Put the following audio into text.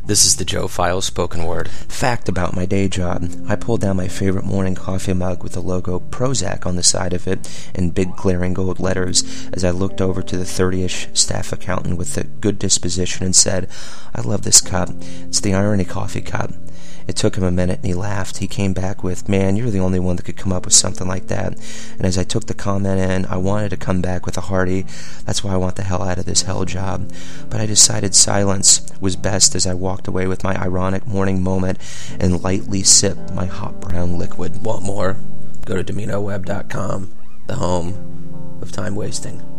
This is the Joe Files spoken word. Fact about my day job. I pulled down my favorite morning coffee mug with the logo Prozac on the side of it in big glaring gold letters as I looked over to the 30-ish staff accountant with a good disposition and said, "I love this cup. It's the Irony Coffee cup." It took him a minute and he laughed. He came back with, "Man, you're the only one that could come up with something like that." And as I took the comment in, I wanted to come back with a hearty, "That's why I want the hell out of this hell job." But I decided silence was best as I walked away with my ironic morning moment and lightly sipped my hot brown liquid. Want more? Go to DominoWeb.com, the home of time wasting.